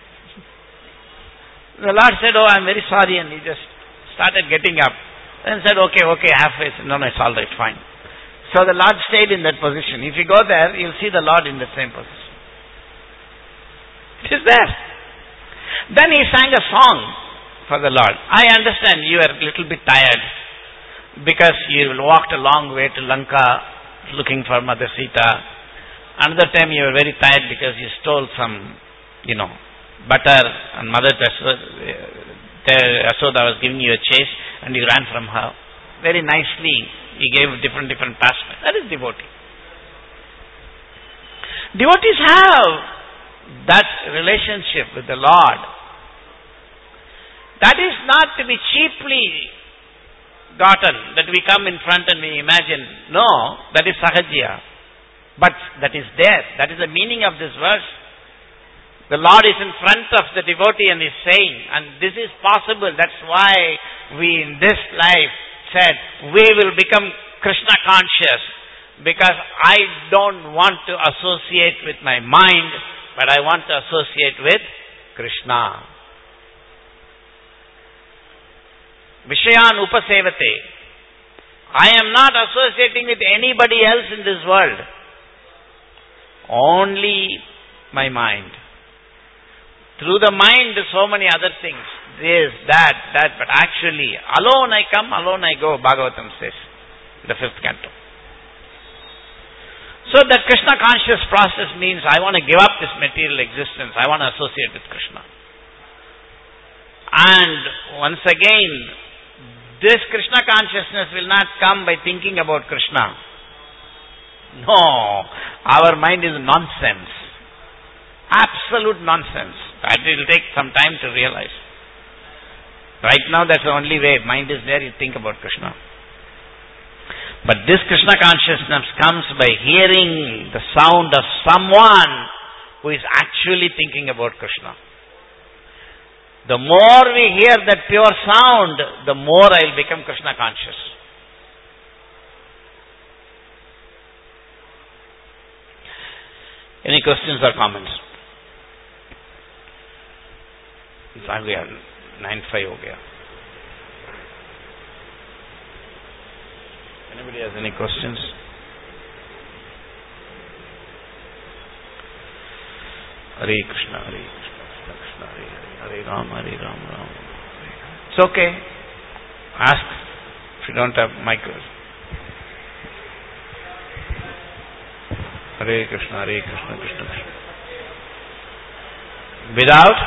The Lord said, oh, I'm very sorry, and he just started getting up. Then said, okay, okay, halfway. No, no, it's all right, fine. So the Lord stayed in that position. If you go there, you'll see the Lord in the same position. It is there. Then he sang a song for the Lord. I understand you are a little bit tired because you walked a long way to Lanka looking for Mother Sita. Another time you were very tired because you stole some, you know, butter, and Mother Yashoda was giving you a chase and you ran from her. Very nicely he gave different different pastimes. That is devotee. Devotees have that relationship with the Lord. That is not to be cheaply gotten, that we come in front and we imagine. No, that is Sahajya. But that is there. That is the meaning of this verse. The Lord is in front of the devotee and is saying, and this is possible. That's why we in this life said, we will become Krishna conscious. Because I don't want to associate with my mind, but I want to associate with Krishna. Vishayan upasevate. I am not associating with anybody else in this world. Only my mind. Through the mind, so many other things. This, that, that. But actually, alone I come, alone I go, Bhagavatam says. The fifth canto. So that Krishna conscious process means I want to give up this material existence. I want to associate with Krishna. And once again, this Krishna consciousness will not come by thinking about Krishna. No, our mind is nonsense. Absolute nonsense. That will take some time to realize. Right now that's the only way. Mind is there, you think about Krishna. But this Krishna consciousness comes by hearing the sound of someone who is actually thinking about Krishna. The more we hear that pure sound, the more I will become Krishna conscious. Any questions or comments? nine five ho gaya. Anybody has any questions? Hare Krishna, Hare Krishna, Krishna Krishna, Hare Hare, Hare Ram, Hare Ram, Ram. It's okay. Ask if you don't have mic. Hare Krishna, Hare Krishna, Krishna Krishna. Without?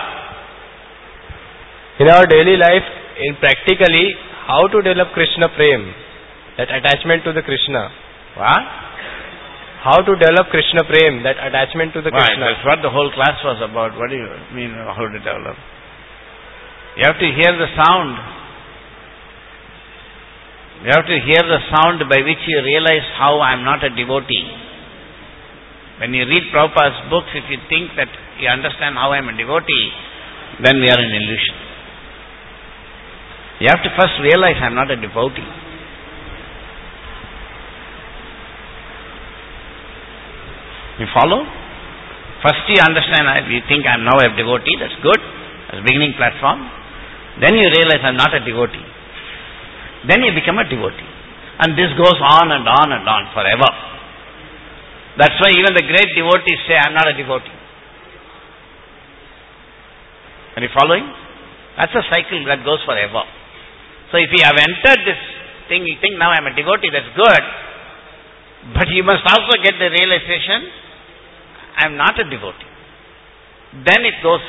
In our daily life, in practically, how to develop Krishna Prem? That attachment to the Krishna. What? How to develop Krishna Prem, that attachment to the Why? Krishna. That's what the whole class was about. What do you mean, how to develop? You have to hear the sound. You have to hear the sound by which you realize how I am not a devotee. When you read Prabhupada's books, if you think that you understand how I am a devotee, then we are in illusion. You have to first realize I am not a devotee. You follow? First you understand, you think I am now a devotee, that's good, as beginning platform. Then you realize I am not a devotee. Then you become a devotee. And this goes on and on and on forever. That's why even the great devotees say, I am not a devotee. Are you following? That's a cycle that goes forever. So if you have entered this thing, you think now I am a devotee, that's good. But you must also get the realization, I am not a devotee. Then it goes.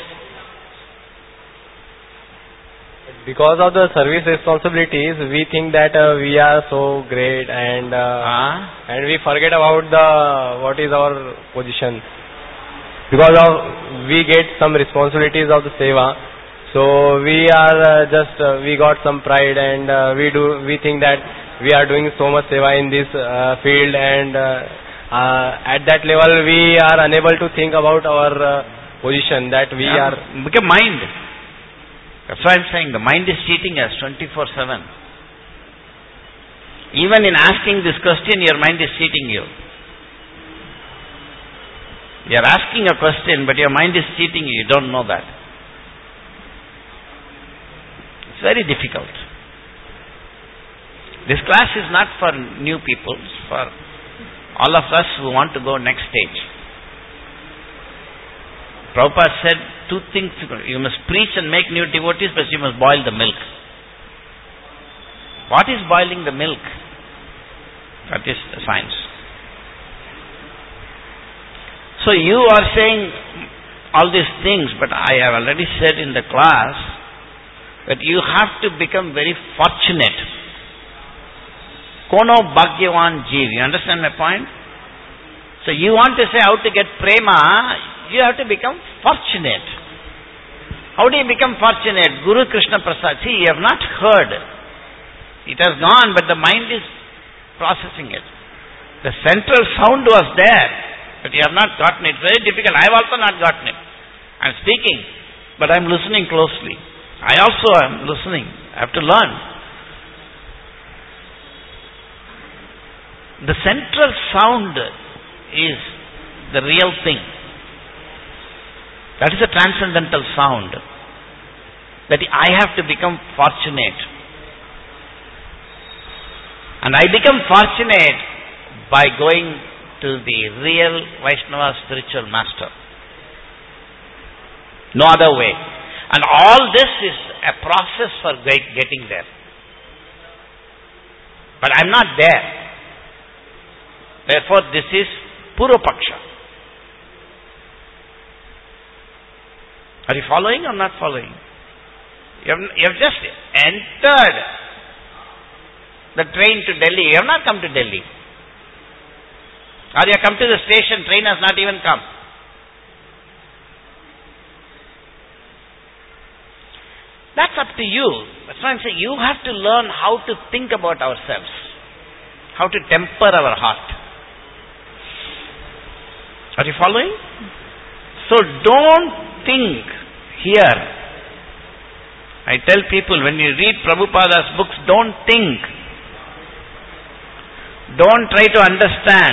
Because of the service responsibilities, we think that uh, we are so great and uh, uh, and we forget about the what is our position. Because of we get some responsibilities of the seva, so we are uh, just uh, we got some pride and uh, we do we think that we are doing so much seva in this uh, field and uh, uh, at that level we are unable to think about our uh, position that we yeah, are become mind. That's why I am saying the mind is cheating us twenty-four seven. Even in asking this question, your mind is cheating you. You are asking a question, but your mind is cheating you. You don't know that. It's very difficult. This class is not for new people, it's for all of us who want to go next stage. Prabhupada said two things. You must preach and make new devotees, but you must boil the milk. What is boiling the milk? That is the science. So you are saying all these things, but I have already said in the class that you have to become very fortunate. Kono Bhagyavan Jeev. You understand my point? So you want to say how to get prema, you have to become fortunate. How do you become fortunate? Guru Krishna Prasad. See, you have not heard. It has gone, but the mind is processing it. The central sound was there, but you have not gotten it. Very difficult. I have also not gotten it. I am speaking, but I am listening closely. I also am listening. I have to learn. The central sound is the real thing. That is a transcendental sound. That I have to become fortunate. And I become fortunate by going to the real Vaishnava spiritual master. No other way. And all this is a process for getting there. But I am not there. Therefore, this is Purvapaksha. Are you following or not following? You have, you have just entered the train to Delhi. You have not come to Delhi. Or you have come to the station, train has not even come. That's up to you. That's why I'm saying you have to learn how to think about ourselves. How to temper our heart. Are you following? So don't think here. I tell people when you read Prabhupada's books, don't think. Don't try to understand.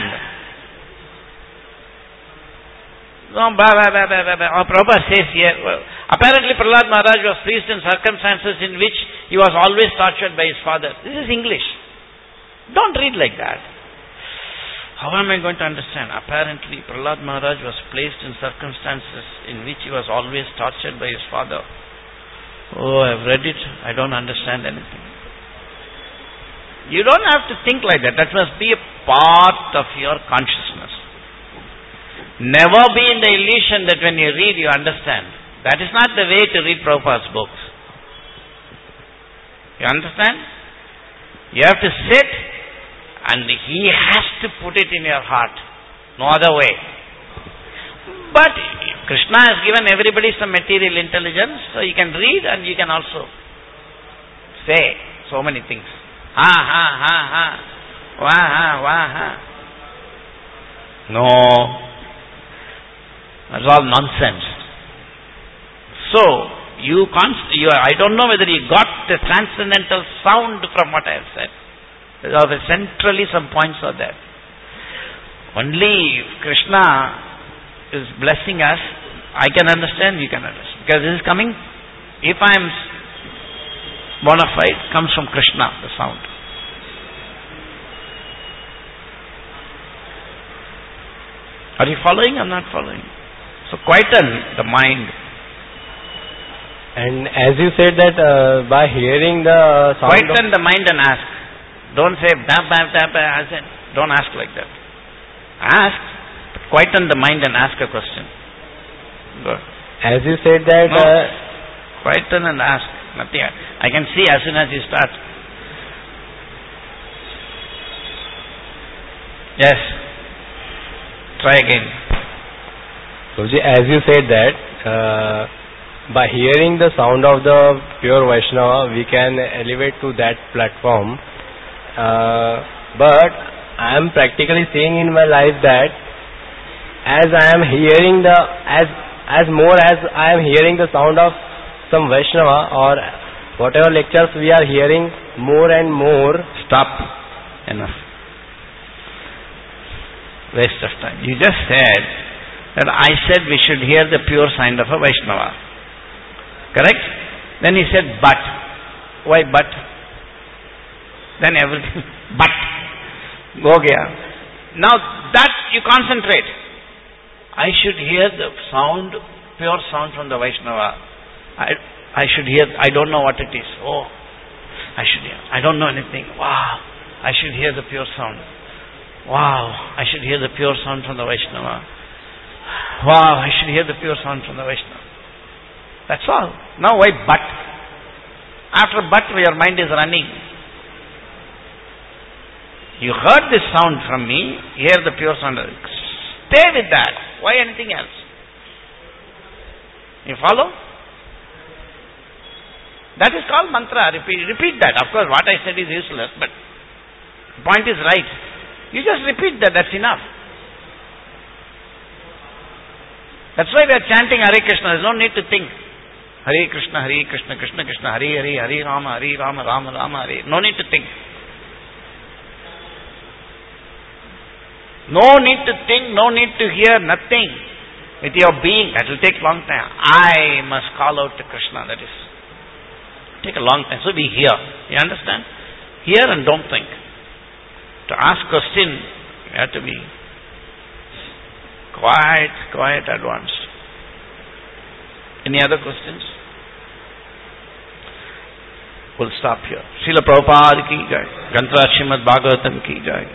No, blah, blah, blah, blah, blah. Oh, Prabhupada says here, well, apparently Prahlad Maharaj was placed in circumstances in which he was always tortured by his father. This is English. Don't read like that. How am I going to understand? Apparently Prahlad Maharaj was placed in circumstances in which he was always tortured by his father. Oh, I've read it. I don't understand anything. You don't have to think like that. That must be a part of your consciousness. Never be in the illusion that when you read, you understand. That is not the way to read Prabhupada's books. You understand? You have to sit and he has to put it in your heart. No other way. But Krishna has given everybody some material intelligence, so you can read and you can also say so many things. Ha ha ha ha. Wah ha wah ha. No. That's all nonsense. So, you const- you are, I don't know whether you got the transcendental sound from what I have said. There are centrally some points are there. Only if Krishna is blessing us, I can understand, you can understand. Because this is coming, if I am bona fide, comes from Krishna, the sound. Are you following or not following? So quieten the mind. And as you said that uh, by hearing the sound quieten the mind and ask. Don't say bam bam bam bam. Don't ask like that. Ask, but quieten the mind and ask a question. Good. As you said that no, uh, quieten and ask. Nothing. I can see as soon as you start. Yes. Try again. So, as you said that uh, by hearing the sound of the pure Vaishnava, we can elevate to that platform. Uh, but I am practically seeing in my life that as I am hearing the as as more as I am hearing the sound of some Vaishnava or whatever lectures we are hearing, more and more. Stop. Enough. Waste of time. You just said that I said we should hear the pure sound of a Vaishnava. Correct? Then he said, but. Why but? Then everything, but. Go gaya. Now that you concentrate. I should hear the sound, pure sound from the Vaishnava. I, I should hear, I don't know what it is. Oh, I should hear. I don't know anything. Wow. I should hear the pure sound. Wow. I should hear the pure sound from the Vaishnava. Wow, I should hear the pure sound from the Vaishnava. That's all. Now why but? After but, your mind is running. You heard this sound from me, hear the pure sound. Stay with that. Why anything else? You follow? That is called mantra. Repeat, repeat that. Of course, what I said is useless, but the point is right. You just repeat that. That's enough. That's why we are chanting Hare Krishna. There's no need to think. Hare Krishna, Hare Krishna, Krishna Krishna, Hare Hare, Hare Rama, Hare Rama, Rama Rama, Hare. No need to think. No need to think, no need to hear, nothing. With your being, that will take a long time. I must call out to Krishna, that is. Take a long time. So we hear. You understand? Hear and don't think. To ask question, you have to be quiet, quiet, advanced. Any other questions? We'll stop here. Srila Prabhupada ki jai. Granth Srimad Bhagavatam ki jai.